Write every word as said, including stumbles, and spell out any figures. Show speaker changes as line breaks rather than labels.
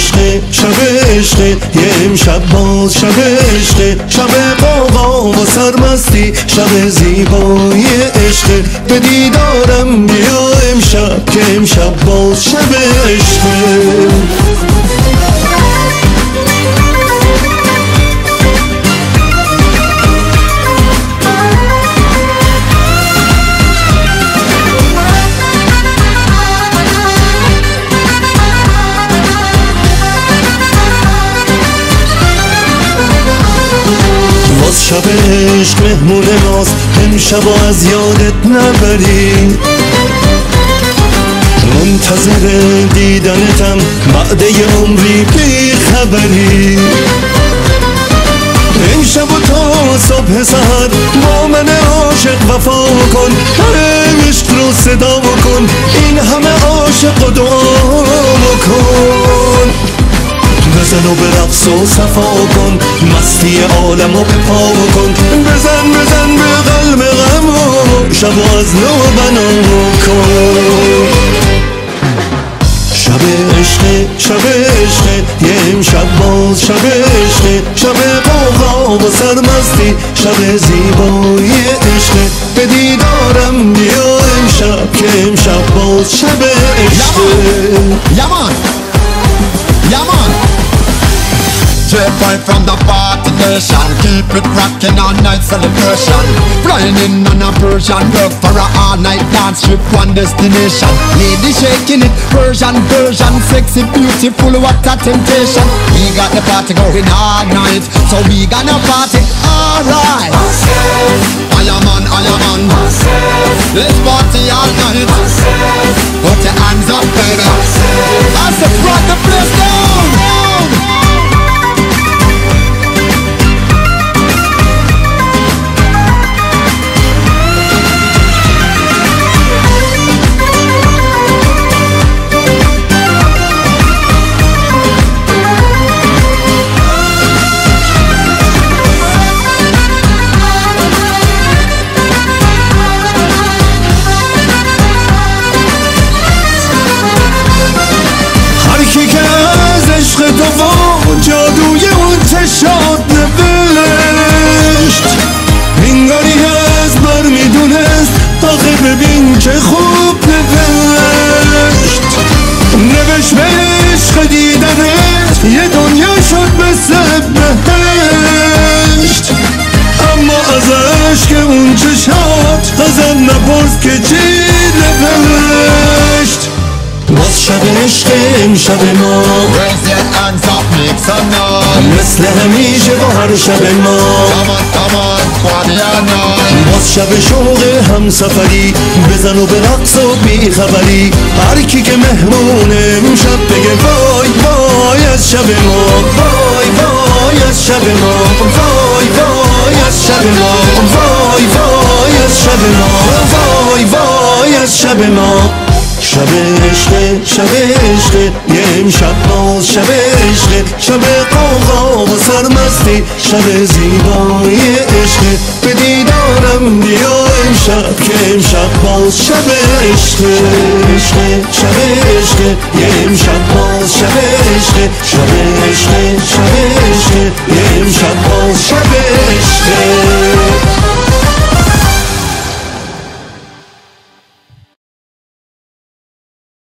عشق شب عشق یه امشب باز شب عشق شب قاقا و سرمستی شب زیبای عشق به دیدارم بیا امشب که امشب باز شب عشق شب عشق مهمون ماست امشب و از یادت نبری منتظر دیدنتم بعد یه عمری بی خبری امشب و تا صبح سحر با من عاشق وفا کن عشق رو صدا کن این همه عاشق و دعا کن بزن و به رقص و صفا کن مستی عالم و به پا کن بزن بزن به قلب غم و شب و از نو بنا کن شب عشق شب عشق یه امشب باز شب عشق شب قاقا و سرمستی شب زیبای عشق به دیدارم بیا امشب که امشب باز شب عشق
یمان یمان Straight right from the party nation, keep it rocking all night celebration. Flying in on a Persian, work for a all night dance trip, one destination. Lady shaking it, Persian, Persian, sexy, beautiful, what a temptation. We got the party going all night, so we gonna party alright. I am on, I am on. Let's party all night. Put your hands up, baby. I said, rock the place down, down. جادوی اون چشات نوشت انگاری از بر میدونست آخه ببین چه خوب نوشت نوشت به عشق دیدنت یه دنیا شد مثل بهشت اما ازش که اون چشات ازم نپرس که چی نوشت باز شب عشق امشب ما Raise your hands up, make some noise.
مثل همیشه با هر شب ما
Come on, come on, party all night.
باز شب شوق همسفری بزن و به رقص و بی خبری هر کی که مهمون امشب بگه وای وای از شب ما وای وای از شب ما وای وای از شب ما وای وای از شب ما وای وای از شب ما شب عشق شب عشق یه امشب باز شب عشق شب قاقا و سرمستی شب زیبای عشق به دیدارم بیا امشب که امشب باز شب عشق عشق شب عشق یه امشب باز شب عشق شب عشق شب عشق